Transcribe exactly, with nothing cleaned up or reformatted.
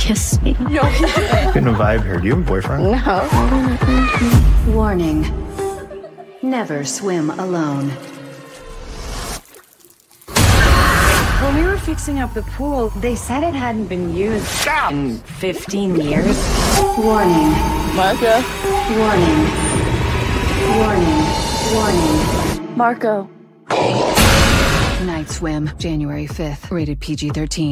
kiss me. No, he didn't. Getting a vibe here. Do you have a boyfriend? No. Warning. Never swim alone. When we were fixing up the pool, they said it hadn't been used in fifteen years. Warning. Marco. Warning. Warning. Warning. Marco. Night Swim, January fifth. Rated P G thirteen.